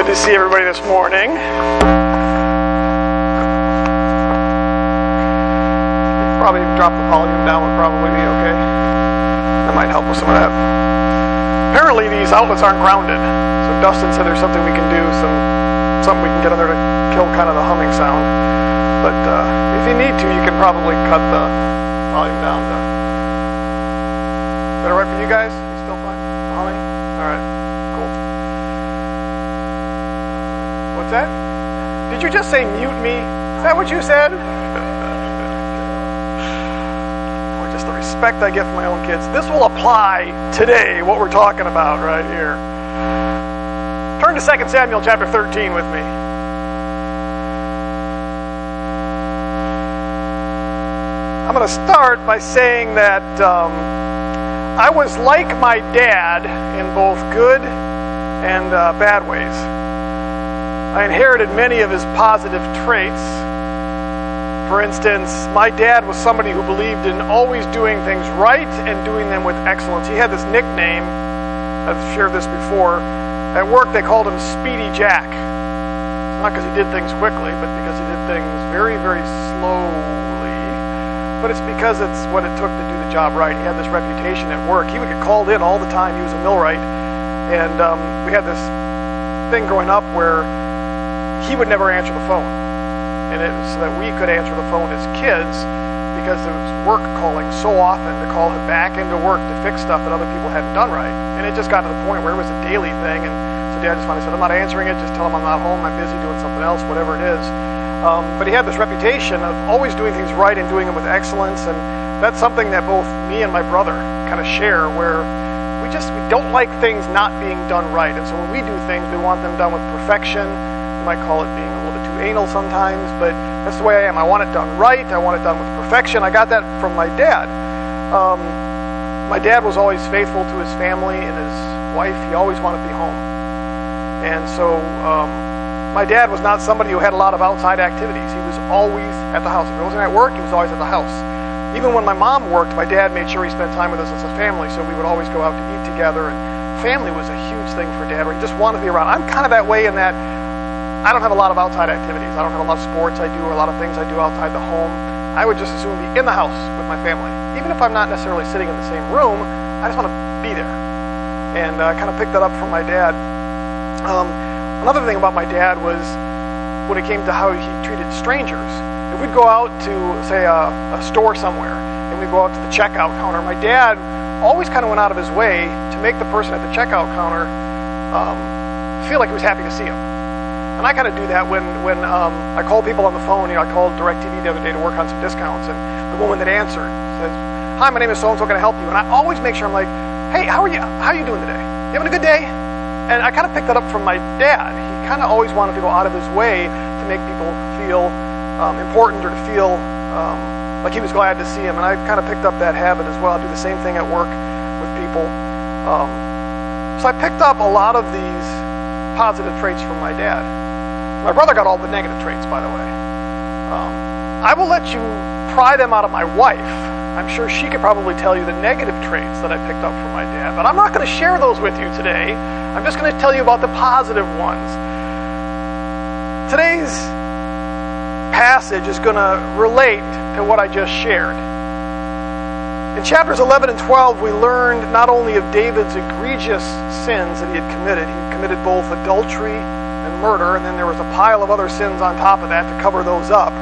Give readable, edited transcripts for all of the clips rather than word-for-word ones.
Good to see everybody this morning. Probably drop the volume down would probably be okay. That might help with some of that. Apparently these outlets aren't grounded. So Dustin said there's something we can do, something we can get on there to kill kind of the humming sound. But if you need to, you can probably cut the volume down to... Is that alright for you guys? You still fine? Humming? Alright, cool. What's that? Did you just say mute me? Is that what you said? Or just the respect I get from my own kids. This will apply today, what we're talking about right here. Turn to 2 Samuel chapter 13 with me. I'm going to start by saying that I was like my dad in both good and bad ways. I inherited many of his positive traits. For instance, my dad was somebody who believed in always doing things right and doing them with excellence. He had this nickname, I've shared this before, at work they called him Speedy Jack. It's not because he did things quickly, but because he did things very, very slowly. But it's because it's what it took to do the job right. He had this reputation at work. He would get called in all the time. He was a millwright. And we had this thing growing up where he would never answer the phone. And it was so that we could answer the phone as kids because there was work calling so often to call him back into work to fix stuff that other people hadn't done right. And it just got to the point where it was a daily thing. And so Dad just finally said, I'm not answering it. Just tell him I'm not home. I'm busy doing something else, whatever it is. But he had this reputation of always doing things right and doing them with excellence, and that's something that both me and my brother kind of share, where we don't like things not being done right. And so when we do things, we want them done with perfection. You might call it being a little bit too anal sometimes, but that's the way I am. I want it done right. I want it done with perfection. I got that from my dad. My dad was always faithful to his family and his wife. He always wanted to be home. And so my dad was not somebody who had a lot of outside activities. He was always at the house. If he wasn't at work, he was always at the house. Even when my mom worked, my dad made sure he spent time with us as a family, so we would always go out to eat together, and family was a huge thing for Dad, where he just wanted to be around. I'm kind of that way in that I don't have a lot of outside activities. I don't have a lot of sports I do or a lot of things I do outside the home. I would just as soon be in the house with my family. Even if I'm not necessarily sitting in the same room, I just want to be there. And I kind of picked that up from my dad. Another thing about my dad was when it came to how he treated strangers. If we'd go out to, say, a store somewhere, and we'd go out to the checkout counter, my dad always kind of went out of his way to make the person at the checkout counter feel like he was happy to see him. And I kind of do that when I call people on the phone. I called DirecTV the other day to work on some discounts, and the woman that answered says, "Hi, my name is so-and-so, can I help you?" And I always make sure I'm like, "Hey, how are you? How are you doing today? You having a good day?" And I kind of picked that up from my dad. He kind of always wanted to go out of his way to make people feel important, or to feel like he was glad to see him. And I kind of picked up that habit as well. I do the same thing at work with people. So I picked up a lot of these positive traits from my dad. My brother got all the negative traits, by the way. I will let you pry them out of my wife. I'm sure she could probably tell you the negative traits that I picked up from my dad, but I'm not going to share those with you today. I'm just going to tell you about the positive ones. Today's passage is going to relate to what I just shared. In chapters 11 and 12, we learned not only of David's egregious sins that he had committed. He committed both adultery and murder, and then there was a pile of other sins on top of that to cover those up.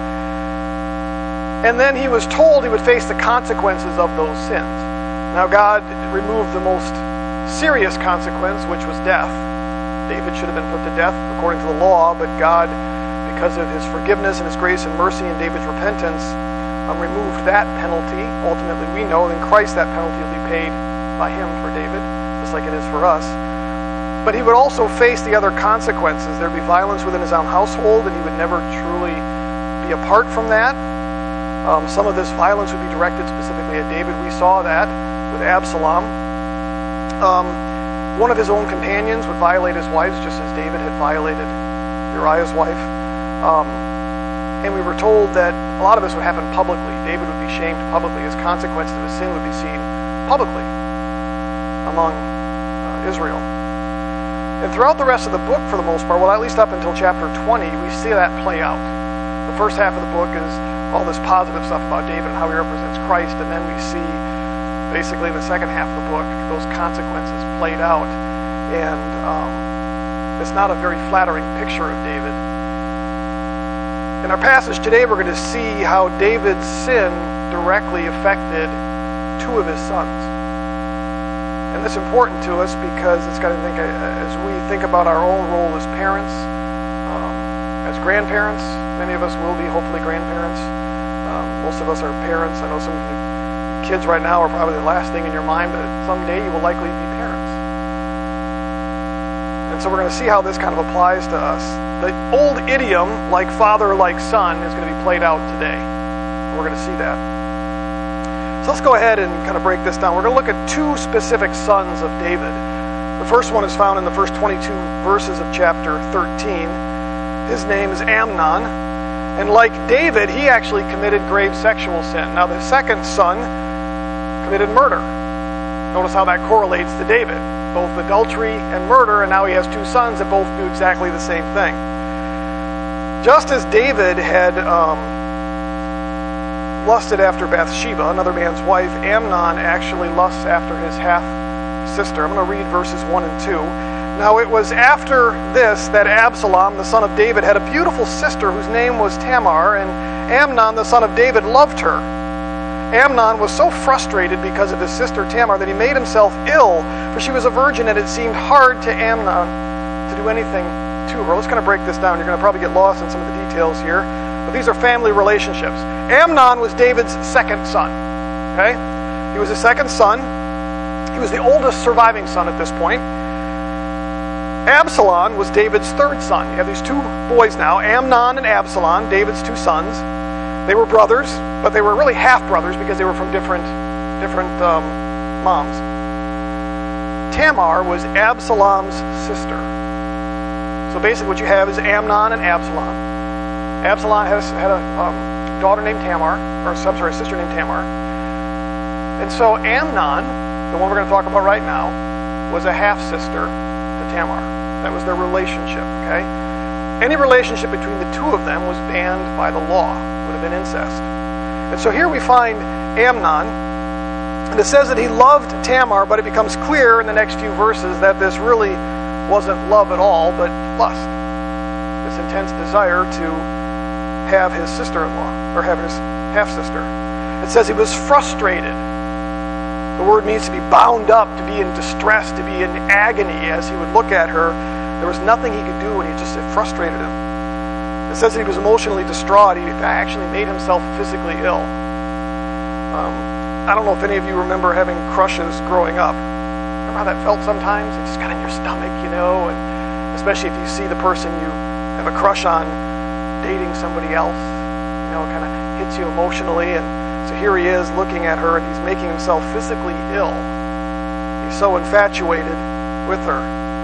And then he was told he would face the consequences of those sins. Now God removed the most serious consequence, which was death. David should have been put to death according to the law, but God, because of his forgiveness and his grace and mercy and David's repentance, removed that penalty. Ultimately, we know in Christ that penalty will be paid by him for David, just like it is for us. But he would also face the other consequences. There'd be violence within his own household, and he would never truly be apart from that. Some of this violence would be directed specifically at David. We saw that with Absalom. One of his own companions would violate his wives, just as David had violated Uriah's wife. And we were told that a lot of this would happen publicly. David would be shamed publicly. His consequences of his sin would be seen publicly among Israel. And throughout the rest of the book, for the most part, well, at least up until chapter 20, we see that play out. The first half of the book is all this positive stuff about David and how he represents Christ, and then we see, basically in the second half of the book, those consequences played out. And it's not a very flattering picture of David. In our passage today, we're going to see how David's sin directly affected two of his sons. And that's important to us because it's got to think, as we think about our own role as parents, as grandparents, many of us will be hopefully grandparents. Most of us are parents. I know some of you kids right now are probably the last thing in your mind, but someday you will likely be parents. And so we're going to see how this kind of applies to us. The old idiom, like father, like son, is going to be played out today. We're going to see that. So let's go ahead and kind of break this down. We're going to look at two specific sons of David. The first one is found in the first 22 verses of chapter 13. His name is Amnon. And like David, he actually committed grave sexual sin. Now the second son committed murder. Notice how that correlates to David. Both adultery and murder, and now he has two sons that both do exactly the same thing. Just as David had lusted after Bathsheba, another man's wife, Amnon actually lusts after his half-sister. I'm going to read verses 1 and 2. Now it was after this that Absalom, the son of David, had a beautiful sister whose name was Tamar, and Amnon, the son of David, loved her. Amnon was so frustrated because of his sister Tamar that he made himself ill, for she was a virgin, and it seemed hard to Amnon to do anything to her. Let's kind of break this down. You're going to probably get lost in some of the details here, but these are family relationships. Amnon was David's second son. Okay? He was his second son. He was the oldest surviving son at this point. Absalom was David's third son. You have these two boys now, Amnon and Absalom, David's two sons. They were brothers, but they were really half-brothers because they were from different moms. Tamar was Absalom's sister. So basically what you have is Amnon and Absalom. Absalom had a daughter named Tamar, or a sister named Tamar. And so Amnon, the one we're going to talk about right now, was a half-sister to Tamar. That was their relationship, okay? Any relationship between the two of them was banned by the law. Would have been incest. And so here we find Amnon, and it says that he loved Tamar, but it becomes clear in the next few verses that this really wasn't love at all, but lust. This intense desire to have his sister-in-law, or have his half-sister. It says he was frustrated. The word means to be bound up, to be in distress, to be in agony as he would look at her. There was nothing he could do, and it frustrated him. It says that he was emotionally distraught. He actually made himself physically ill. I don't know if any of you remember having crushes growing up. Remember how that felt sometimes? It just got in your stomach, and especially if you see the person you have a crush on dating somebody else, it kind of hits you emotionally. And so here he is looking at her, and he's making himself physically ill. He's so infatuated with her.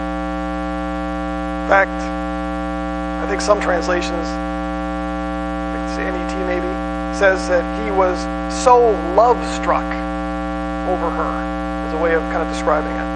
In fact, I think some translations, like NET maybe, says that he was so love-struck over her, as a way of kind of describing it.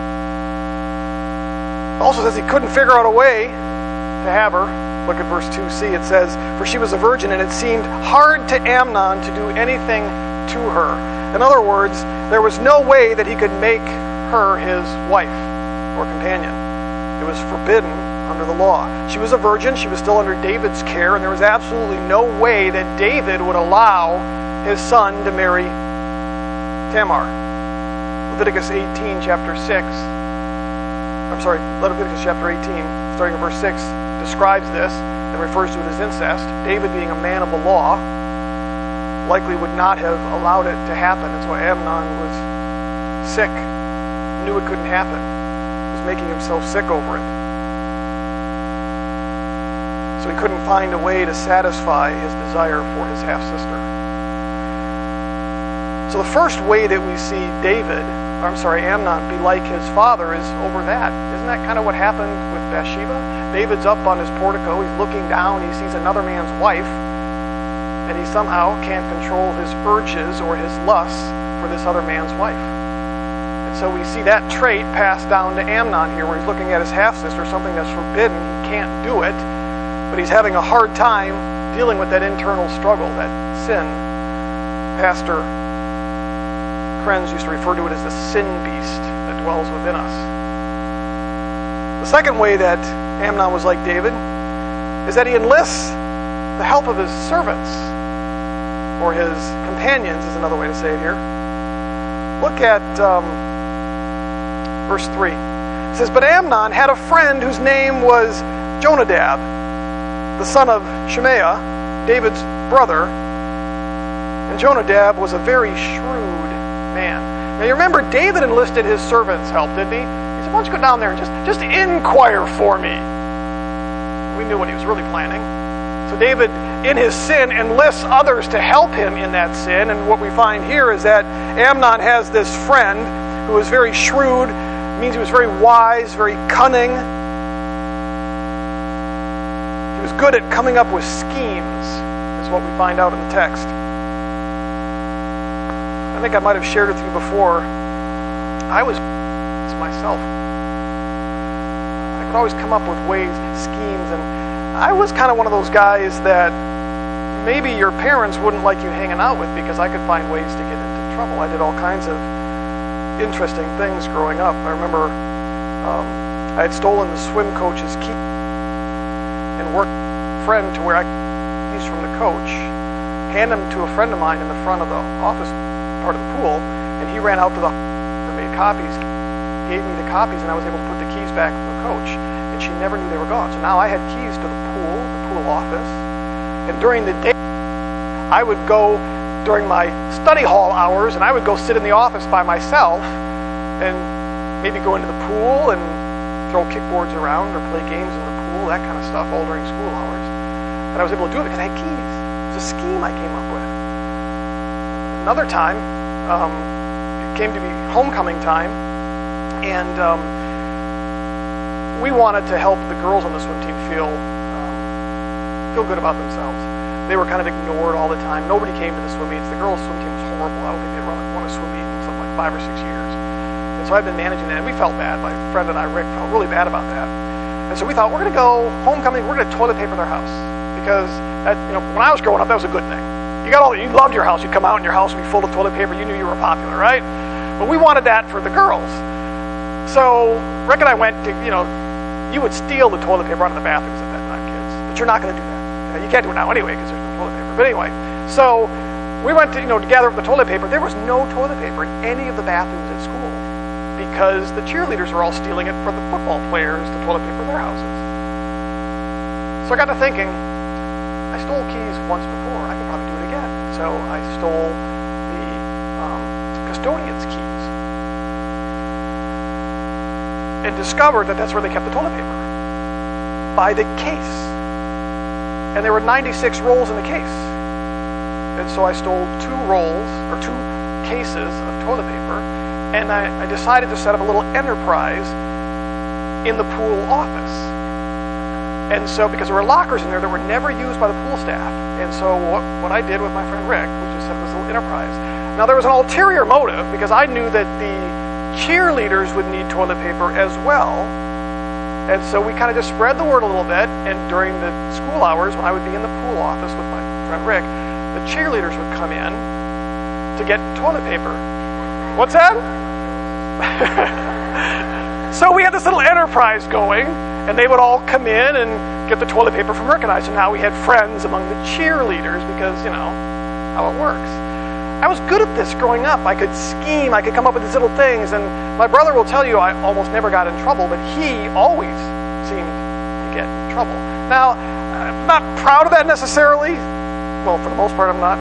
It also says he couldn't figure out a way to have her. Look at verse 2c. It says, for she was a virgin, and it seemed hard to Amnon to do anything to her. In other words, there was no way that he could make her his wife or companion. It was forbidden under the law. She was a virgin. She was still under David's care, and there was absolutely no way that David would allow his son to marry Tamar. Leviticus chapter 18, starting in verse 6, describes this and refers to it as incest. David, being a man of the law, likely would not have allowed it to happen, and so Amnon was sick, knew it couldn't happen. He was making himself sick over it. So he couldn't find a way to satisfy his desire for his half-sister. So the first way that we see Amnon be like his father is over that. Isn't that kind of what happened with Bathsheba? David's up on his portico, he's looking down, he sees another man's wife, and he somehow can't control his urges or his lusts for this other man's wife. And so we see that trait passed down to Amnon here, where he's looking at his half-sister, something that's forbidden. He can't do it, but he's having a hard time dealing with that internal struggle, that sin. Pastor Krenz used to refer to it as the sin beast that dwells within us. The second way that Amnon was like David is that he enlists the help of his servants, or his companions is another way to say it here. Look at verse 3. It says, "But Amnon had a friend whose name was Jonadab, the son of Shemaiah, David's brother. And Jonadab was a very shrewd man." Now you remember, David enlisted his servants' help, didn't he? He said, "Why don't you go down there and just inquire for me?" We knew what he was really planning. So David, in his sin, enlists others to help him in that sin. And what we find here is that Amnon has this friend who is very shrewd. It means he was very wise, very cunning. He was good at coming up with schemes, is what we find out in the text. I think I might have shared with you before. I was myself. I could always come up with ways, schemes, and I was kind of one of those guys that maybe your parents wouldn't like you hanging out with, because I could find ways to get into trouble. I did all kinds of interesting things growing up. I remember I had stolen the swim coach's key and worked with a friend to where I got keys from the coach, hand them to a friend of mine in the front of the office part of the pool, and he ran out to the and made copies, gave me the copies, and I was able to put the keys back to the coach. She never knew they were gone. So now I had keys to the pool office. And during the day, I would go during my study hall hours, and I would go sit in the office by myself and maybe go into the pool and throw kickboards around or play games in the pool, that kind of stuff, all during school hours. And I was able to do it because I had keys. It was a scheme I came up with. Another time, it came to be homecoming time, and we wanted to help the girls on the swim team feel good about themselves. They were kind of ignored all the time. Nobody came to the swim meets. The girls' swim team was horrible. I don't think they won a swim meet in something like 5 or 6 years. And so I've been managing that, and we felt bad. My friend and I, Rick, felt really bad about that. And so we thought, we're going to go homecoming, we're going to toilet paper their house. Because when I was growing up, that was a good thing. You loved your house. You'd come out and your house would be full of toilet paper. You knew you were popular, right? But we wanted that for the girls. So Rick and I went to, you would steal the toilet paper out of the bathrooms at that time, kids. But you're not going to do that. You can't do it now anyway because there's no toilet paper. But anyway, so we went to gather up the toilet paper. There was no toilet paper in any of the bathrooms at school because the cheerleaders were all stealing it from the football players to toilet paper their houses. So I got to thinking, I stole keys once before. I could probably do it again. So I stole the custodian's keys and discovered that that's where they kept the toilet paper, by the case. And there were 96 rolls in the case. And so I stole 2 cases of toilet paper, and I decided to set up a little enterprise in the pool office. And so, because there were lockers in there that were never used by the pool staff. And so what I did with my friend Rick was just set up this little enterprise. Now there was an ulterior motive, because I knew that the cheerleaders would need toilet paper as well. And so we kind of just spread the word a little bit, and during the school hours, when I would be in the pool office with my friend Rick, the cheerleaders would come in to get toilet paper. What's that? So we had this little enterprise going, and they would all come in and get the toilet paper from Rick and I. So now we had friends among the cheerleaders, because, how it works. I was good at this growing up. I could scheme. I could come up with these little things. And my brother will tell you I almost never got in trouble, but he always seemed to get in trouble. Now, I'm not proud of that necessarily. Well, for the most part, I'm not.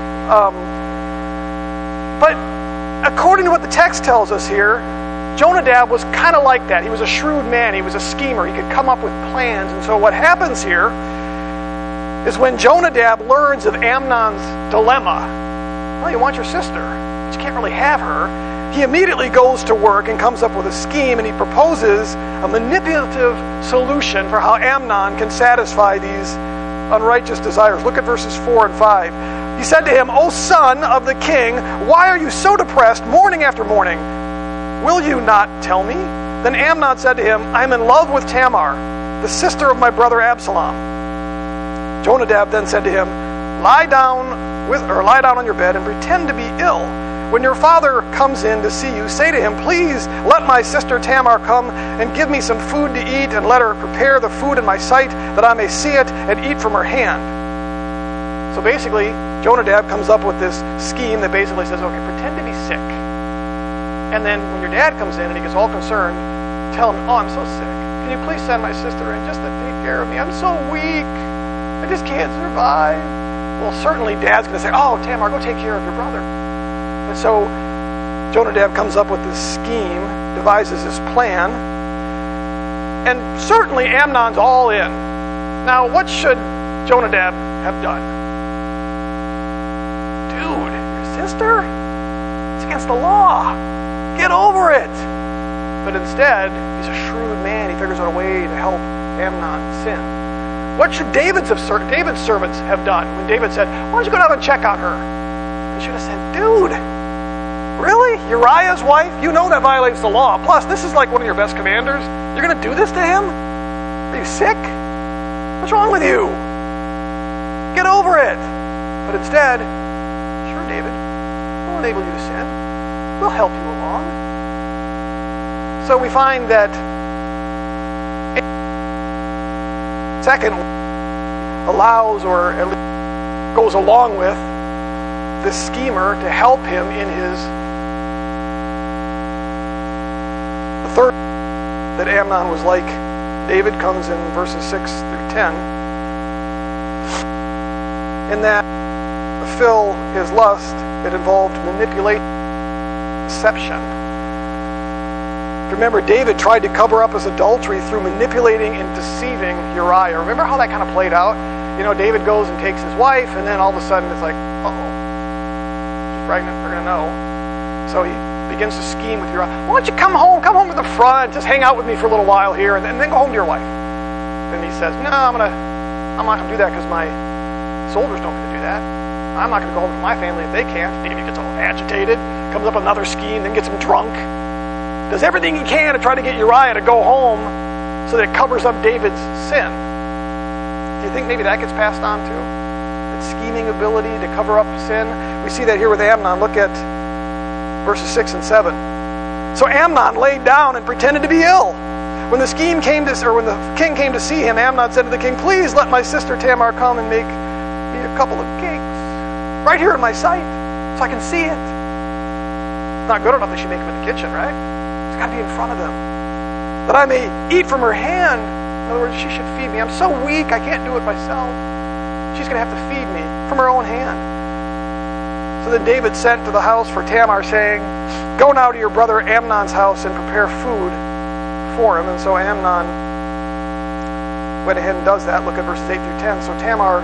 But according to what the text tells us here, Jonadab was kind of like that. He was a shrewd man. He was a schemer. He could come up with plans. And so what happens here is when Jonadab learns of Amnon's dilemma, well, you want your sister, but you can't really have her. He immediately goes to work and comes up with a scheme, and he proposes a manipulative solution for how Amnon can satisfy these unrighteous desires. Look at verses 4 and 5. He said to him, "O son of the king, why are you so depressed morning after morning? will you not tell me?" Then Amnon said to him, "I am in love with Tamar, the sister of my brother Absalom." Jonadab then said to him, lie down on your bed and pretend to be ill. When your father comes in to see you, say to him, "Please let my sister Tamar come and give me some food to eat, and let her prepare the food in my sight, that I may see it and eat from her hand." So basically, Jonadab comes up with this scheme that basically says, okay, pretend to be sick. And then when your dad comes in and he gets all concerned, tell him, "Oh, I'm so sick. Can you please send my sister in just to take care of me? I'm so weak. I just can't survive." Well, certainly Dad's going to say, "Oh, Tamar, go take care of your brother." And so Jonadab comes up with this scheme, devises this plan, and certainly Amnon's all in. Now, what should Jonadab have done? Dude, your sister? It's against the law. Get over it. But instead, he's a shrewd man. He figures out a way to help Amnon sin. What should David's servants have done when David said, "Why don't you go down and check on her?" They should have said, "Dude, really? Uriah's wife? You know that violates the law. Plus, this is like one of your best commanders. You're going to do this to him? Are you sick? What's wrong with you? Get over it." But instead, "Sure, David, we'll enable you to sin. We'll help you along." So we find that second allows, or at least goes along with, this schemer to help him in his. The third, that Amnon was like David, comes in verses 6 through 10. In that, to fulfill his lust, it involved manipulation, deception. Remember, David tried to cover up his adultery through manipulating and deceiving Uriah. Remember how that kind of played out? David goes and takes his wife, and then all of a sudden it's like, uh-oh, she's pregnant, they're going to know. So he begins to scheme with Uriah. "Why don't you come home to the front, just hang out with me for a little while here, and then go home to your wife." And he says, "No, I'm not going to do that because my soldiers don't get to do that. I'm not going to go home to my family if they can't." David gets all agitated, comes up with another scheme, then gets him drunk. Does everything he can to try to get Uriah to go home so that it covers up David's sin. Do you think maybe that gets passed on too? That scheming ability to cover up sin? We see that here with Amnon. Look at verses 6 and 7. "So Amnon laid down and pretended to be ill. When the king came to see him, Amnon said to the king, 'Please let my sister Tamar come and make me a couple of cakes right here in my sight so I can see it.'" It's not good enough that she make them in the kitchen, right? It's got to be in front of them. "That I may eat from her hand." In other words, she should feed me. I'm so weak, I can't do it myself. She's going to have to feed me from her own hand. So then David sent to the house for Tamar, saying, "Go now to your brother Amnon's house and prepare food for him." And so Amnon went ahead and does that. Look at verses 8 through 10. So Tamar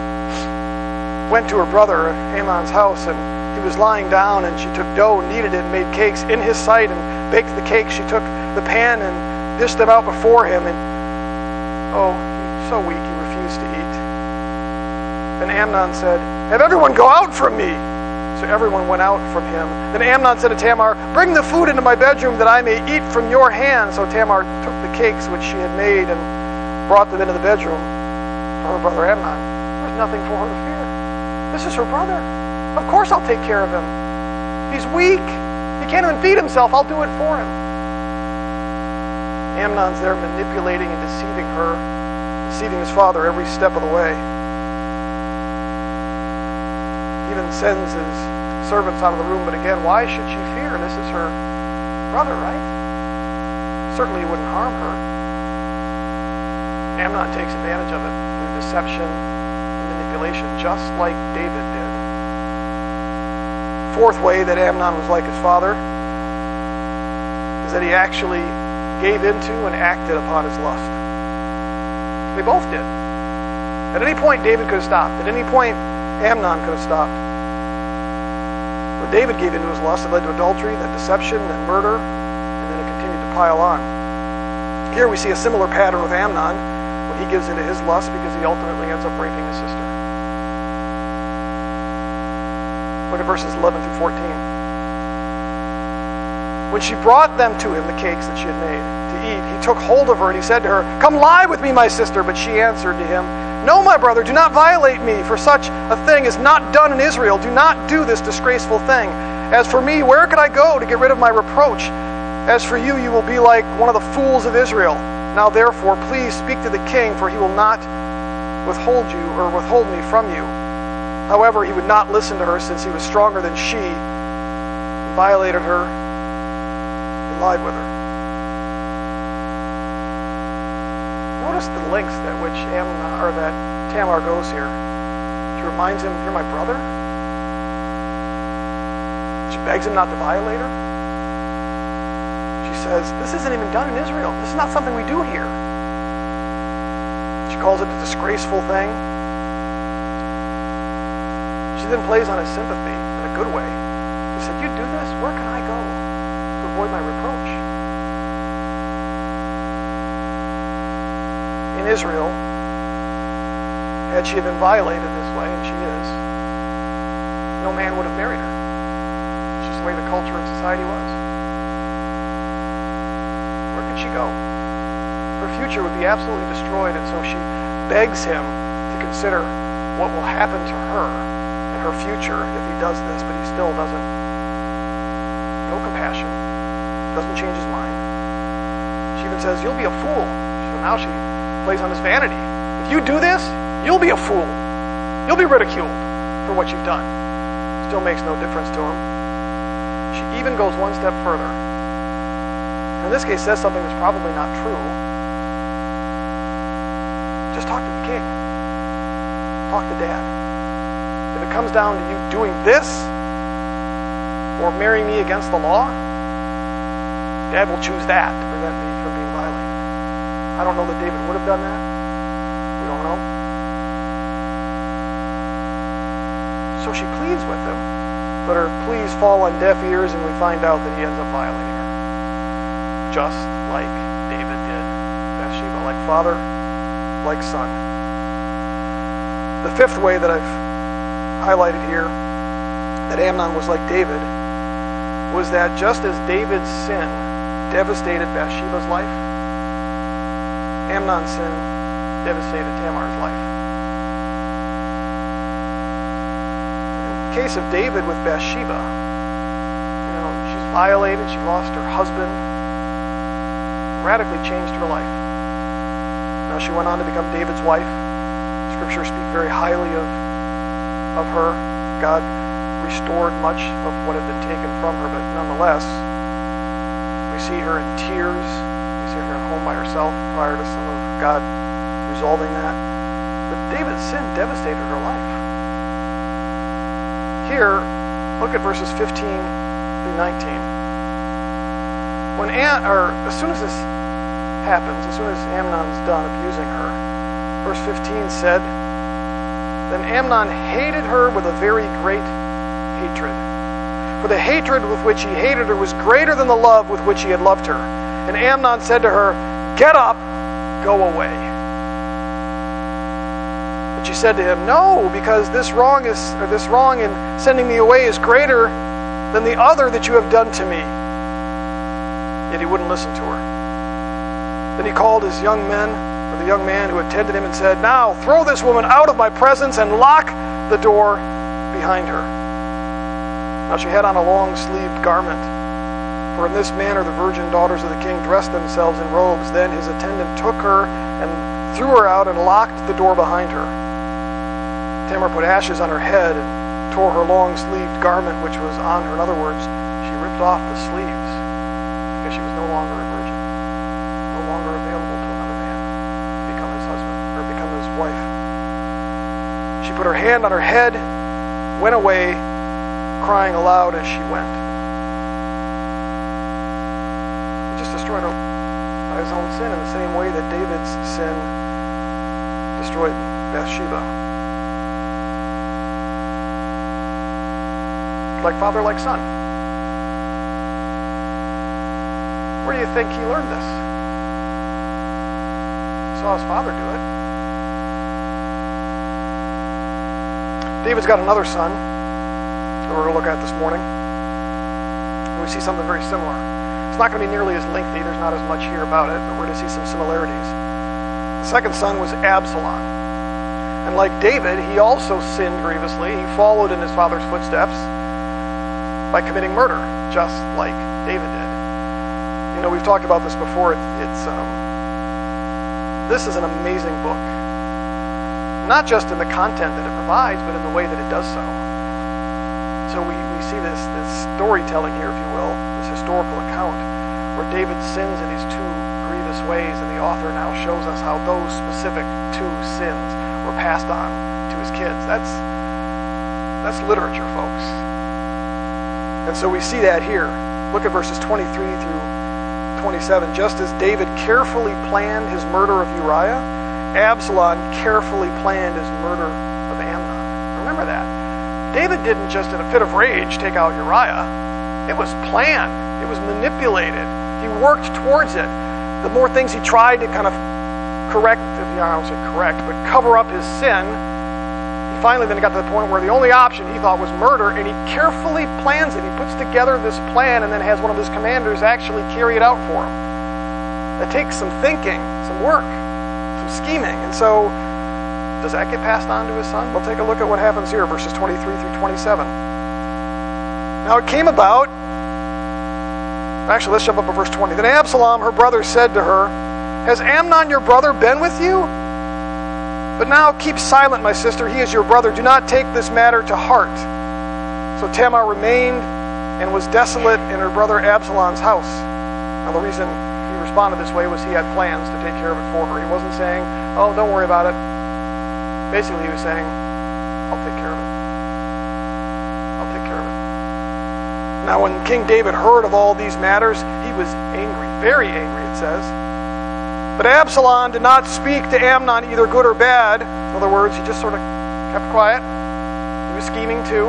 went to her brother Amnon's house, and he was lying down, and she took dough, kneaded it, and made cakes in his sight, and baked the cakes. She took the pan and dished them out before him, and he's so weak he refused to eat. Then Amnon said, "Have everyone go out from me." So everyone went out from him. Then Amnon said to Tamar, "Bring the food into my bedroom that I may eat from your hand." So Tamar took the cakes which she had made and brought them into the bedroom to her brother Amnon. There's nothing for her to fear. This is her brother. Of course I'll take care of him. He's weak. He can't even feed himself. I'll do it for him. Amnon's there manipulating and deceiving her, deceiving his father every step of the way. Even sends his servants out of the room, but again, why should she fear? This is her brother, right? Certainly he wouldn't harm her. Amnon takes advantage of it through deception and manipulation, just like David did. Fourth way that Amnon was like his father is that he actually gave into and acted upon his lust. They both did. At any point, David could have stopped. At any point, Amnon could have stopped. When David gave into his lust, it led to adultery, then deception, then murder, and then it continued to pile on. Here we see a similar pattern with Amnon when he gives into his lust because he ultimately ends up raping his sister. Look at verses 11 through 14. When she brought them to him, the cakes that she had made to eat, he took hold of her and he said to her, "Come lie with me, my sister." But she answered to him, "No, my brother, do not violate me, for such a thing is not done in Israel. Do not do this disgraceful thing. As for me, where could I go to get rid of my reproach? As for you, you will be like one of the fools of Israel. Now therefore, please speak to the king, for he will not withhold me from you." However, he would not listen to her, since he was stronger than she. He violated her and lied with her. Notice the lengths at which that Tamar goes here. She reminds him, "You're my brother." She begs him not to violate her. She says, "This isn't even done in Israel. This is not something we do here." She calls it a disgraceful thing. She then plays on his sympathy in a good way. She said, "You do this? Where can I go to avoid my reproach?" In Israel, had she been violated this way, and she is, no man would have married her. It's just the way the culture of society was. Where could she go? Her future would be absolutely destroyed, and so she begs him to consider what will happen to her and her future if he does this, but he still doesn't. No compassion. Doesn't change his mind. She even says, "You'll be a fool." So now she plays on his vanity. If you do this, you'll be a fool. You'll be ridiculed for what you've done. Still makes no difference to him. She even goes one step further. In this case, says something that's probably not true. Just talk to the king. Talk to Dad. If it comes down to you doing this or marrying me against the law, Dad will choose that to prevent me from being violated. I don't know that David would have done that. We don't know. So she pleads with him, but her pleas fall on deaf ears, and we find out that he ends up violating her. Just like David did Bathsheba, like father, like son. The fifth way that I've highlighted here that Amnon was like David was that just as David's sin devastated Bathsheba's life, Amnon's sin devastated Tamar's life. In the case of David with Bathsheba, she's violated, she lost her husband, radically changed her life. Now she went on to become David's wife. Scriptures speak very highly of her. God restored much of what had been taken from her, but nonetheless, we see her in tears. We see her at home by herself prior to some of God resolving that. But David's sin devastated her life. Here, look at verses 15 through 19. As soon as this happens, as soon as Amnon's done abusing her, verse 15 said, "Then Amnon hated her with a very great hatred. For the hatred with which he hated her was greater than the love with which he had loved her. And Amnon said to her, 'Get up, go away.' But she said to him, 'No, because this wrong in sending me away is greater than the other that you have done to me.' Yet he wouldn't listen to her. Then he called his young men, or the young man who attended him, and said, 'Now throw this woman out of my presence and lock the door behind her.' Now she had on a long-sleeved garment, for in this manner the virgin daughters of the king dressed themselves in robes. Then his attendant took her and threw her out and locked the door behind her. Tamar put ashes on her head and tore her long-sleeved garment which was on her. In other words, she ripped off the sleeves because she was no longer a virgin, no longer available to another man to become his husband or become his wife. She put her hand on her head, went away, crying aloud as she went." He just destroyed her by his own sin in the same way that David's sin destroyed Bathsheba. Like father, like son. Where do you think he learned this? He saw his father do it. David's got another son that we're going to look at this morning. And we see something very similar. It's not going to be nearly as lengthy. There's not as much here about it, but we're going to see some similarities. The second son was Absalom. And like David, he also sinned grievously. He followed in his father's footsteps by committing murder, just like David did. You know, we've talked about this before. This is an amazing book. Not just in the content that it provides, but in the way that it does so. So we see this storytelling here, if you will, this historical account, where David sins in these two grievous ways, and the author now shows us how those specific two sins were passed on to his kids. That's literature, folks. And so we see that here. Look at verses 23 through 27. Just as David carefully planned his murder of Uriah, Absalom carefully planned his murder of Amnon. Remember that. David didn't just in a fit of rage take out Uriah. It was planned. It was manipulated. He worked towards it. The more things he tried to kind of correct, I don't say correct, but cover up his sin, he finally then got to the point where the only option he thought was murder, and he carefully plans it. He puts together this plan and then has one of his commanders actually carry it out for him. It takes some thinking, some work, some scheming. And so, does that get passed on to his son? Well, take a look at what happens here, verses 23 through 27. Now it came about, actually let's jump up to verse 20. Then Absalom, her brother, said to her, "Has Amnon your brother been with you? But now keep silent, my sister, he is your brother. Do not take this matter to heart." So Tamar remained and was desolate in her brother Absalom's house. Now the reason he responded this way was he had plans to take care of it for her. He wasn't saying, "Oh, don't worry about it." Basically he was saying, "I'll take care of it. I'll take care of it." Now when King David heard of all these matters, he was angry, very angry, it says. But Absalom did not speak to Amnon either good or bad. In other words, he just sort of kept quiet. He was scheming too.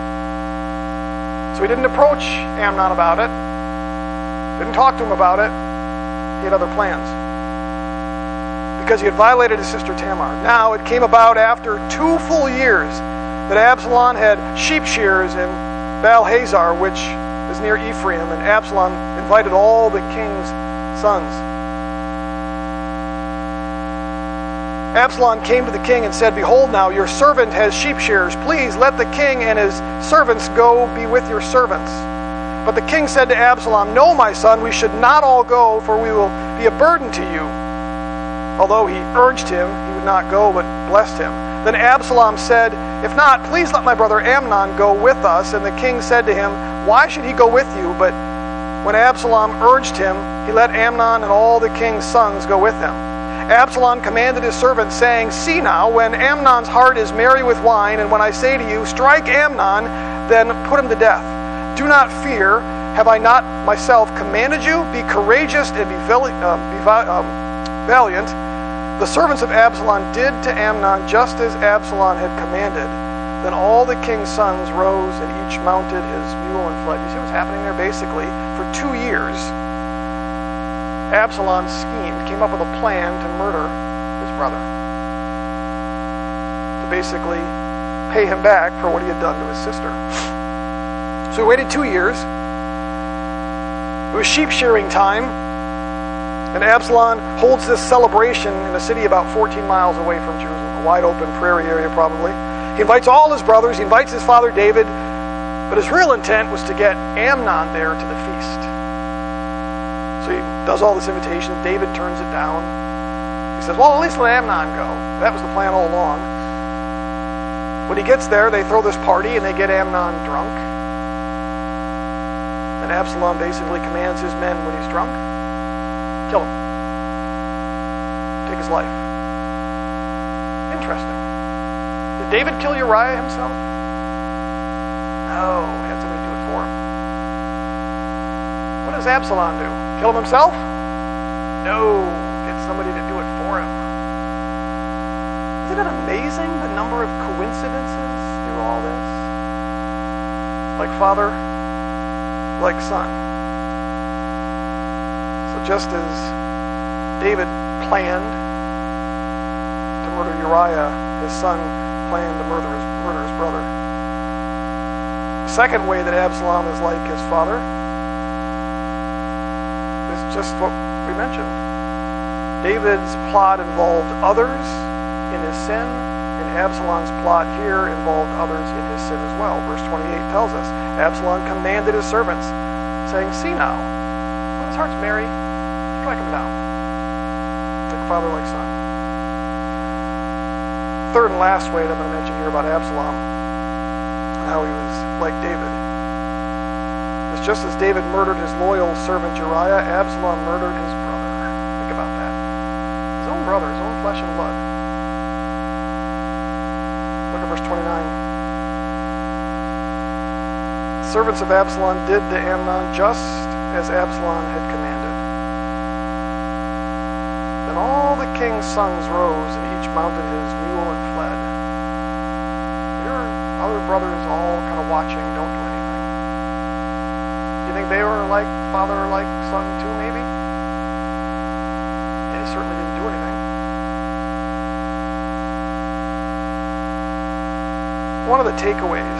So he didn't approach Amnon about it. Didn't talk to him about it. He had other plans. Because he had violated his sister Tamar. Now it came about after 2 full years that Absalom had sheep shears in Baal-Hazor, which is near Ephraim, and Absalom invited all the king's sons. Absalom came to the king and said, "Behold now, your servant has sheep shears. Please let the king and his servants go be with your servants." But the king said to Absalom, "No, my son, we should not all go, for we will be a burden to you." Although he urged him, he would not go, but blessed him. Then Absalom said, "If not, please let my brother Amnon go with us." And the king said to him, "Why should he go with you?" But when Absalom urged him, he let Amnon and all the king's sons go with him. Absalom commanded his servants, saying, "See now, when Amnon's heart is merry with wine, and when I say to you, 'Strike Amnon,' then put him to death. Do not fear. Have I not myself commanded you? Be courageous and be valiant." The servants of Absalom did to Amnon just as Absalom had commanded. Then all the king's sons rose, and each mounted his mule and fled. You see what's happening there? Basically, for 2 years, Absalom schemed, came up with a plan to murder his brother. To basically pay him back for what he had done to his sister. So he waited 2 years. It was sheep shearing time. And Absalom holds this celebration in a city about 14 miles away from Jerusalem, a wide open prairie area probably. He invites all his brothers, he invites his father David, but his real intent was to get Amnon there to the feast. So he does all this invitation. David turns it down. He says, "Well, at least let Amnon go." That was the plan all along. When he gets there, they throw this party and they get Amnon drunk. And Absalom basically commands his men when he's drunk, kill him. Take his life. Interesting. Did David kill Uriah himself? No, he had somebody do it for him. What does Absalom do? Kill him himself? No, get somebody to do it for him. Isn't it amazing the number of coincidences through all this? Like father, like son. So just as David planned to murder Uriah, his son planned to murder his brother. The second way that Absalom is like his father is just what we mentioned. David's plot involved others in his sin, and Absalom's plot here involved others in his sin as well. Verse 28 tells us, Absalom commanded his servants, saying, "See now, when his heart's merry, strike him down, like father, like son." Third and last way that I'm going to mention here about Absalom and how he was like David is just as David murdered his loyal servant Uriah, Absalom murdered his brother. Think about that. His own brother, his own flesh and blood. Look at verse 29. The servants of Absalom did to Amnon just as Absalom had commanded. Then all the king's sons rose, and each mounted his mule and fled. Your other brothers all kind of watching, don't do anything. Do you think they were like father, like son too, maybe? They certainly didn't do anything. One of the takeaways,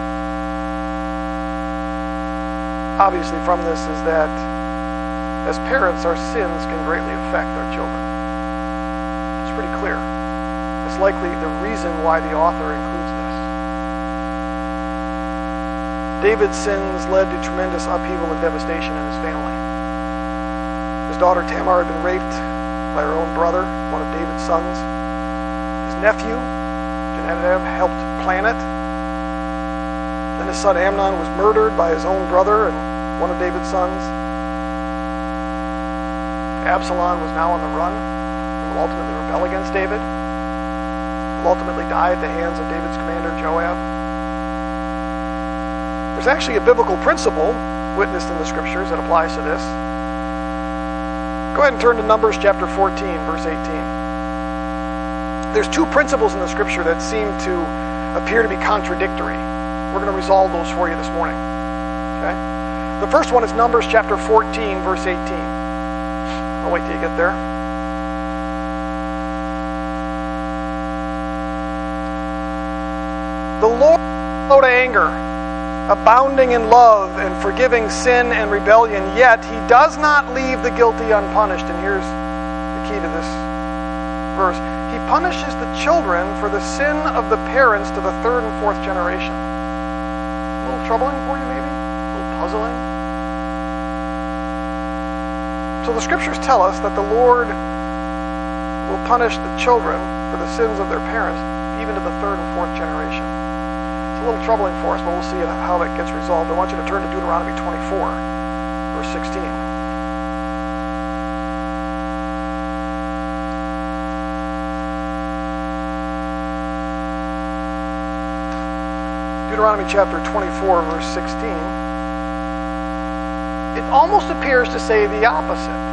obviously, from this is that as parents, our sins can greatly affect our children. It's pretty clear. It's likely the reason why the author includes this. David's sins led to tremendous upheaval and devastation in his family. His daughter Tamar had been raped by her own brother, one of David's sons. His nephew, Jonadab, helped plan it. Then his son Amnon was murdered by his own brother and one of David's sons. Absalom was now on the run. He will ultimately rebel against David. He will ultimately die at the hands of David's commander, Joab. There's actually a biblical principle witnessed in the scriptures that applies to this. Go ahead and turn to Numbers chapter 14, verse 18. There's two principles in the scripture that seem to appear to be contradictory. We're going to resolve those for you this morning. Okay? The first one is Numbers chapter 14, verse 18. I'll wait till you get there. The Lord is slow to anger, abounding in love and forgiving sin and rebellion, yet he does not leave the guilty unpunished. And here's the key to this verse. He punishes the children for the sin of the parents to the third and fourth generation. A little troubling for you, maybe? A little puzzling? So the scriptures tell us that the Lord will punish the children for the sins of their parents, even to the third and fourth generation. It's a little troubling for us, but we'll see how that gets resolved. I want you to turn to Deuteronomy 24, verse 16. Deuteronomy chapter 24, verse 16. It almost appears to say the opposite.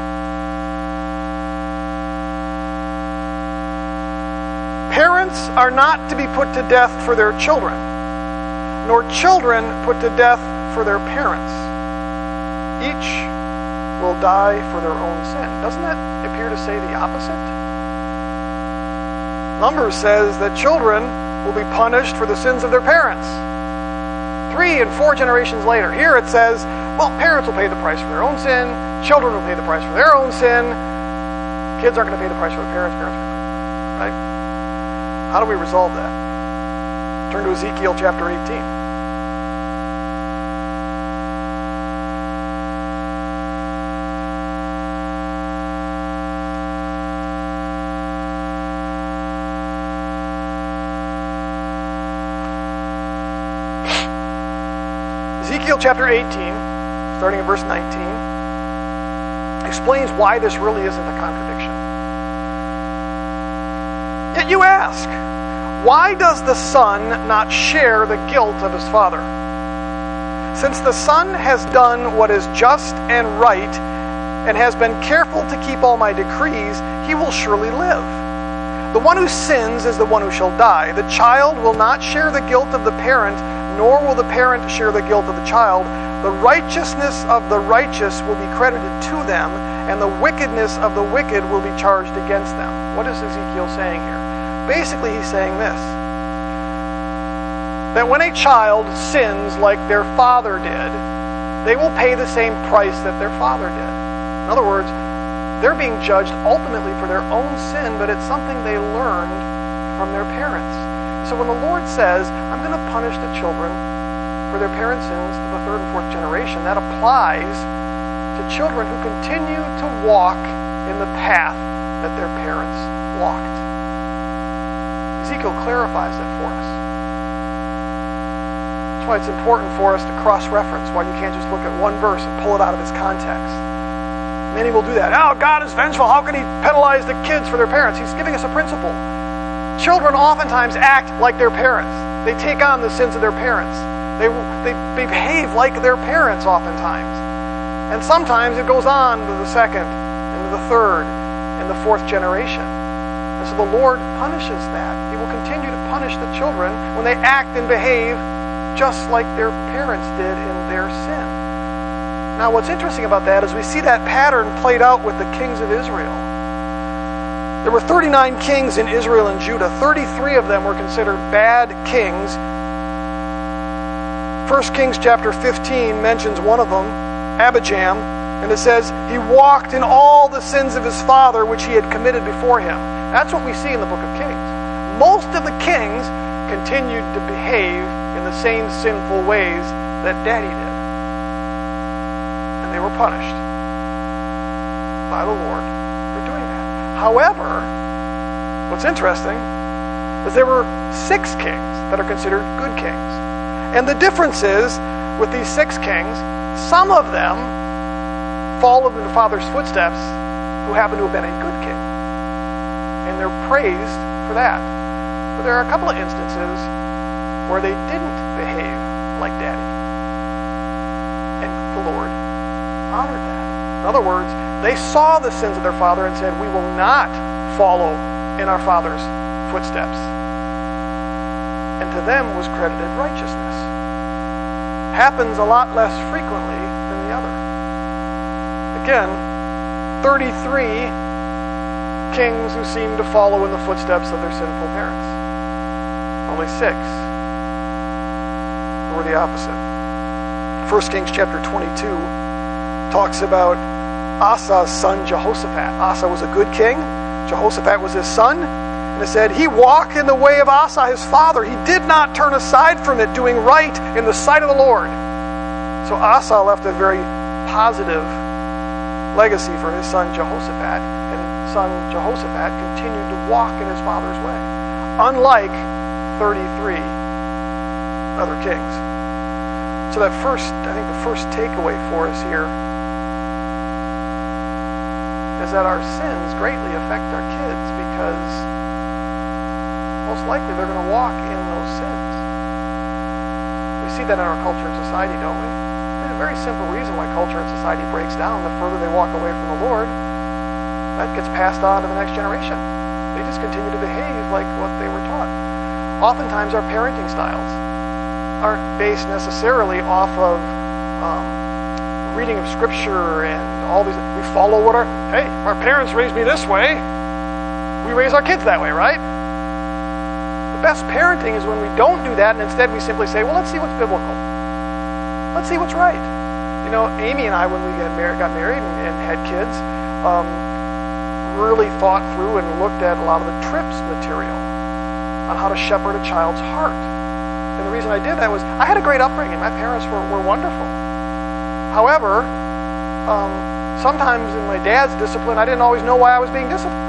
Parents are not to be put to death for their children, nor children put to death for their parents. Each will die for their own sin. Doesn't that appear to say the opposite? Numbers says that children will be punished for the sins of their parents 3 and 4 generations later. Here it says, well, parents will pay the price for their own sin, children will pay the price for their own sin, kids aren't going to pay the price for their parents' right? How do we resolve that? Turn to Ezekiel chapter 18. Ezekiel chapter 18, starting at verse 19, explains why this really isn't a contradiction. Yet you ask, why does the son not share the guilt of his father? Since the son has done what is just and right, and has been careful to keep all my decrees, he will surely live. The one who sins is the one who shall die. The child will not share the guilt of the parent, nor will the parent share the guilt of the child. The righteousness of the righteous will be credited to them, and the wickedness of the wicked will be charged against them. What is Ezekiel saying here? Basically, he's saying this: that when a child sins like their father did, they will pay the same price that their father did. In other words, they're being judged ultimately for their own sin, but it's something they learned from their parents. So when the Lord says, I'm going to punish the children for their parents' sins to the third and fourth generation, that applies to children who continue to walk in the path that their parents walked. Ezekiel clarifies that for us. That's why it's important for us to cross-reference, why you can't just look at one verse and pull it out of its context. Many will do that. Oh, God is vengeful. How can he penalize the kids for their parents? He's giving us a principle. Children oftentimes act like their parents. They take on the sins of their parents. They behave like their parents oftentimes. And sometimes it goes on to the second, and to the third, and the fourth generation. And so the Lord punishes that. He will continue to punish the children when they act and behave just like their parents did in their sin. Now what's interesting about that is we see that pattern played out with the kings of Israel. There were 39 kings in Israel and Judah. 33 of them were considered bad kings. 1 Kings chapter 15 mentions one of them, Abijam, and it says, he walked in all the sins of his father which he had committed before him. That's what we see in the book of Kings. Most of the kings continued to behave in the same sinful ways that Daddy did. And they were punished by the Lord for doing that. However, what's interesting is there were 6 kings that are considered good kings. And the difference is, with these 6 kings, some of them followed in the father's footsteps who happened to have been a good king. And they're praised for that. But there are a couple of instances where they didn't behave like Daddy. And the Lord honored that. In other words, they saw the sins of their father and said, we will not follow in our father's footsteps. And to them was credited righteousness. Happens a lot less frequently than the other. Again, 33 kings who seemed to follow in the footsteps of their sinful parents. Only 6 were the opposite. 1 Kings chapter 22 talks about Asa's son Jehoshaphat. Asa was a good king. Jehoshaphat was his son. And it said, he walked in the way of Asa his father. He did not turn aside from it, doing right in the sight of the Lord. So Asa left a very positive legacy for his son Jehoshaphat. And his son Jehoshaphat continued to walk in his father's way. Unlike 33 other kings. So I think the first takeaway for us here is that our sins greatly affect our kids because most likely they're going to walk in those sins. We see that in our culture and society, don't we? There's a very simple reason why culture and society breaks down. The further they walk away from the Lord, that gets passed on to the next generation. They just continue to behave like what they were taught. Oftentimes our parenting styles aren't based necessarily off of reading of scripture and all these. We follow what our parents raised me this way. We raise our kids that way, right? The best parenting is when we don't do that and instead we simply say, well, let's see what's biblical. Let's see what's right. You know, Amy and I, when we got married and had kids, really thought through and looked at a lot of the TRIPS material on how to shepherd a child's heart. And the reason I did that was I had a great upbringing. My parents were wonderful. However, sometimes in my dad's discipline, I didn't always know why I was being disciplined.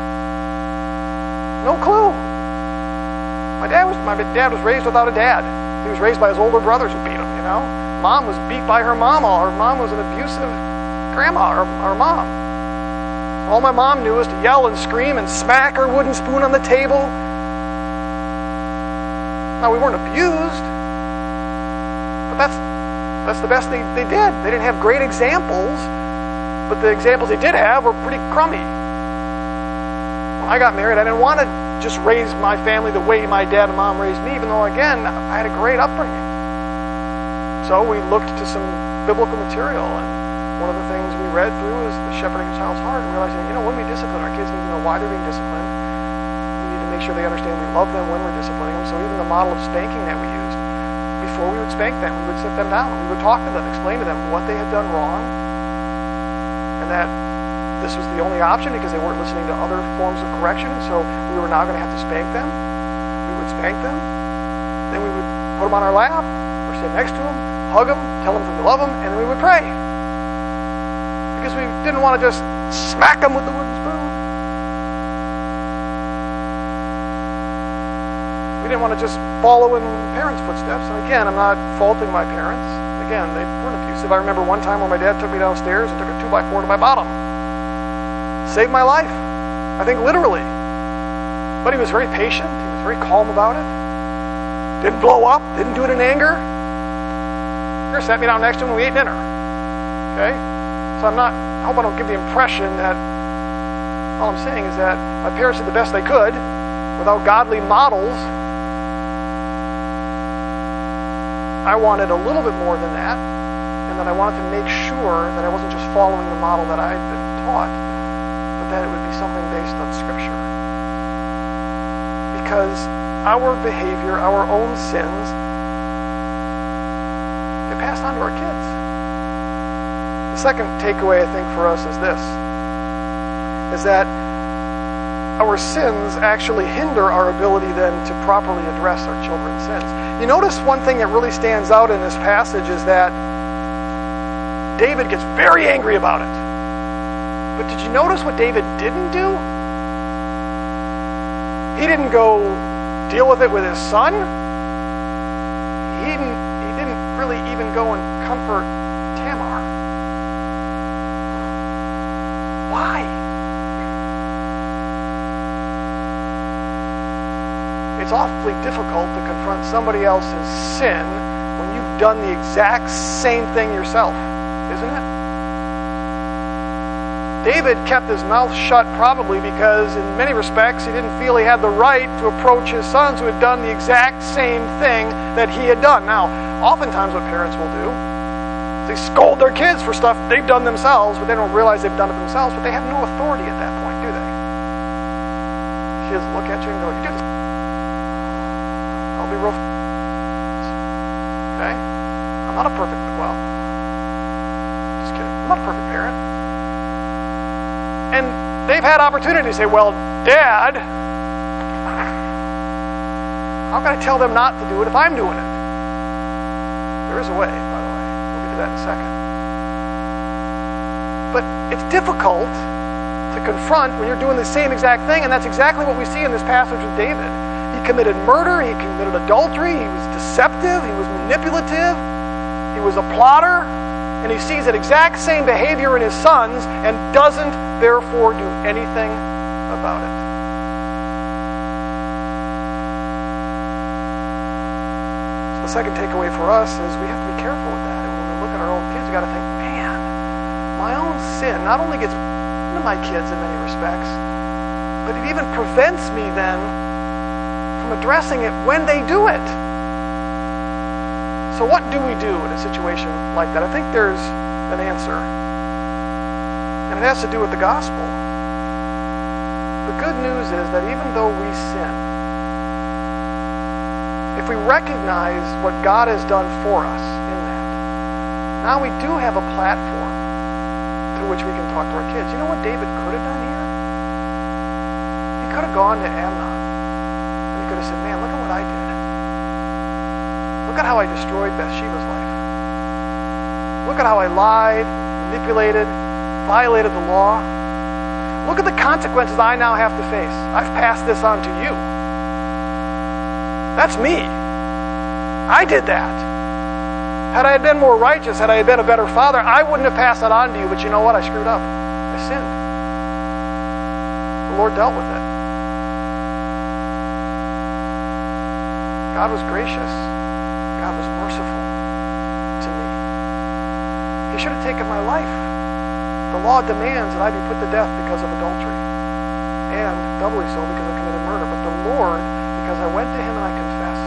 No clue. My dad was raised without a dad. He was raised by his older brothers who beat him, you know. Mom was beat by her mama. Her mom was an abusive grandma or mom. All my mom knew was to yell and scream and smack her wooden spoon on the table. Now, we weren't abused, but that's the best they did. They didn't have great examples, but the examples they did have were pretty crummy. When I got married, I didn't want to just raise my family the way my dad and mom raised me, even though, again, I had a great upbringing. So we looked to some biblical material, and one of the things we read through is the shepherding a child's heart, and realizing, when we discipline our kids, we need to know why they're being disciplined. We need to make sure they understand we love them when we're disciplining them. So even the model of spanking that we used, before we would spank them, we would sit them down. We would talk to them, explain to them what they had done wrong, and and that this was the only option because they weren't listening to other forms of correction, so we were now going to have to spank them. We would spank them. Then we would put them on our lap or sit next to them, hug them, tell them that we love them, and then we would pray. Because we didn't want to just smack them with the wooden spoon. We didn't want to just follow in parents' footsteps. And again, I'm not faulting my parents. Again, they weren't abusive. I remember one time when my dad took me downstairs and took a 2x4 to my bottom. Saved my life. I think literally. But he was very patient. He was very calm about it. Didn't blow up. Didn't do it in anger. He sat me down next to him and we ate dinner. Okay? So I hope I don't give the impression that all I'm saying is that my parents did the best they could without godly models. I wanted a little bit more than that, and that I wanted to make sure that I wasn't just following the model that I had been taught, but that it would be something based on Scripture. Because our behavior, our own sins, get passed on to our kids. The second takeaway, I think, for us is this, is that our sins actually hinder our ability then to properly address our children's sins. You notice one thing that really stands out in this passage is that David gets very angry about it. But did you notice what David didn't do? He didn't go deal with it with his son. He didn't really even go and comfort Tamar. Why? It's awfully difficult to confront somebody else's sin when you've done the exact same thing yourself, isn't it? David kept his mouth shut probably because in many respects he didn't feel he had the right to approach his sons who had done the exact same thing that he had done. Now, oftentimes what parents will do is they scold their kids for stuff they've done themselves, but they don't realize they've done it themselves, but they have no authority at that point, do they? Kids look at you and go, you did this. I'll be real. Okay? I'm not a perfect, just kidding. I'm not a perfect parent. And they've had opportunity to say, well, Dad, how can I tell them not to do it if I'm doing it? There is a way, by the way. We'll get to that in a second. But it's difficult to confront when you're doing the same exact thing, and that's exactly what we see in this passage with David. He committed murder, he committed adultery, he was deceptive, he was manipulative, he was a plotter, and he sees that exact same behavior in his sons and doesn't therefore do anything about it. So the second takeaway for us is we have to be careful with that. And when we look at our own kids, we got to think, man, my own sin not only gets into my kids in many respects, but it even prevents me then from addressing it when they do it. So what do we do in a situation like that? I think there's an answer. And it has to do with the gospel. The good news is that even though we sin, if we recognize what God has done for us in that, now we do have a platform through which we can talk to our kids. You know what David could have done here? He could have gone to Amnon and he could have said, man, look at what I did. Look at how I destroyed Bathsheba's life. Look at how I lied, manipulated, violated the law. Look at the consequences I now have to face. I've passed this on to you. That's me. I did that. Had I been more righteous, had I been a better father, I wouldn't have passed that on to you, but you know what? I screwed up. I sinned. The Lord dealt with it. God was gracious. God was merciful to me. He should have taken my life. The law demands that I be put to death because of adultery, and doubly so because I committed murder. But the Lord, because I went to Him and I confessed,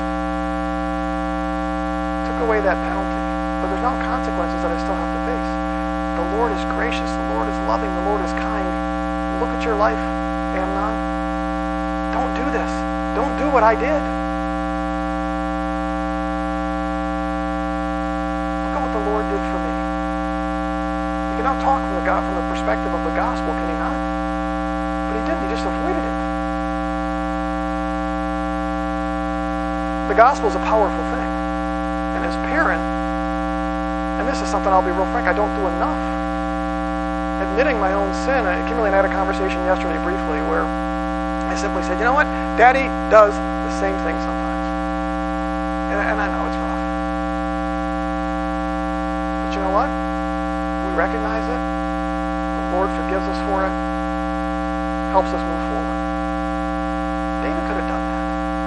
took away that penalty. But there's now consequences that I still have to face. The Lord is gracious. The Lord is loving. The Lord is kind. Look at your life, Amnon. Don't do this. Don't do what I did. Look at what the Lord did for me. You can now talk from the from the perspective of the gospel, can he not? But he didn't. He just avoided it. The gospel is a powerful thing. And as parent, and this is something I'll be real frank, I don't do enough. Admitting my own sin. Kimberly and I had a conversation yesterday briefly where I simply said, you know what? Daddy does the same thing sometimes. And I know it's rough. But you know what? We recognize it. The Lord forgives us for it. Helps us move forward. David could have done that.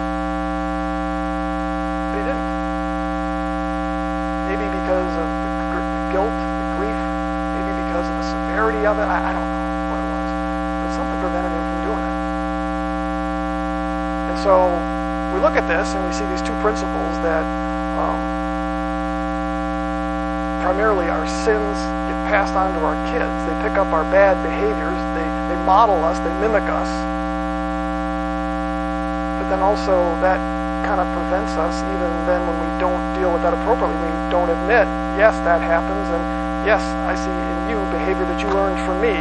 But he didn't. Maybe because of the guilt, the grief, maybe because of the severity of it. I don't know what it was. But something prevented him from doing it. And so we look at this and we see these two principles that primarily our sins get passed on to our kids. They pick up our bad behaviors. They model us. They mimic us. But then also that kind of prevents us even then when we don't deal with that appropriately. We don't admit, yes, that happens, and yes, I see in you behavior that you learned from me.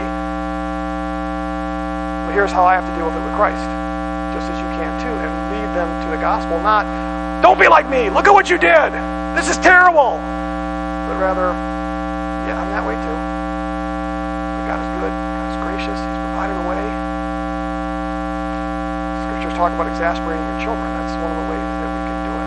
But here's how I have to deal with it with Christ, just as you can too, and lead them to the gospel. Not, don't be like me. Look at what you did. This is terrible. But rather, yeah, I'm that way too. But God is good. God is gracious. He's provided a way. Scriptures talk about exasperating your children. That's one of the ways that we can do it.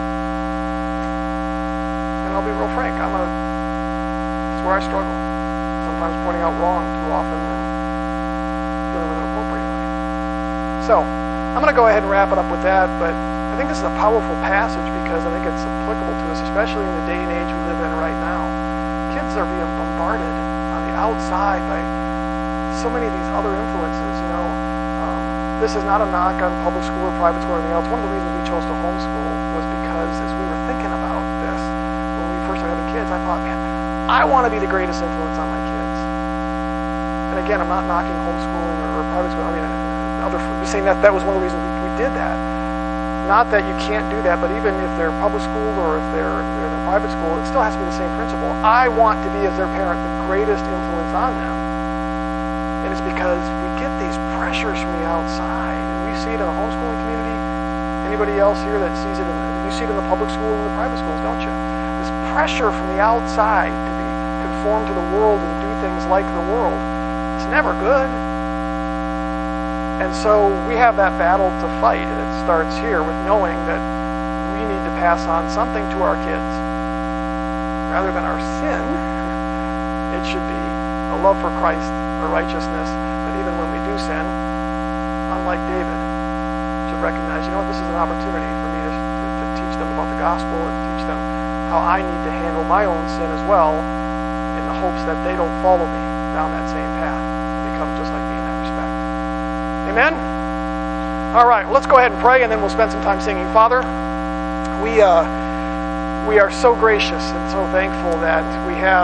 And I'll be real frank. It's where I struggle. Sometimes pointing out wrong too often and doing it inappropriately. So, I'm going to go ahead and wrap it up with that, but I think this is a powerful passage because I think it's applicable to us, especially in the day and age we live in right now. Kids are being bombarded on the outside by so many of these other influences, you know. This is not a knock on public school or private school or anything else. One of the reasons we chose to homeschool was because as we were thinking about this, when we first started having kids, I thought, man, I want to be the greatest influence on my kids. And again, I'm not knocking homeschooling or private school. I mean, saying that was one of the reasons we did that. Not that you can't do that, but even if they're public school or if they're in private school, it still has to be the same principle. I want to be, as their parent, the greatest influence on them. And it's because we get these pressures from the outside. And we see it in the homeschooling community. Anybody else here that sees it, you see it in the public school and the private schools, don't you? This pressure from the outside to be conformed to the world and do things like the world. It's never good. And so we have that battle to fight, and it starts here with knowing that we need to pass on something to our kids. Rather than our sin, it should be a love for Christ, a righteousness, that even when we do sin, unlike David, to recognize, you know what, this is an opportunity for me to teach them about the gospel and to teach them how I need to handle my own sin as well, in the hopes that they don't follow me down that same path and become just like me in that respect. Amen? All right, well, let's go ahead and pray, and then we'll spend some time singing. Father, we are so gracious and so thankful that we have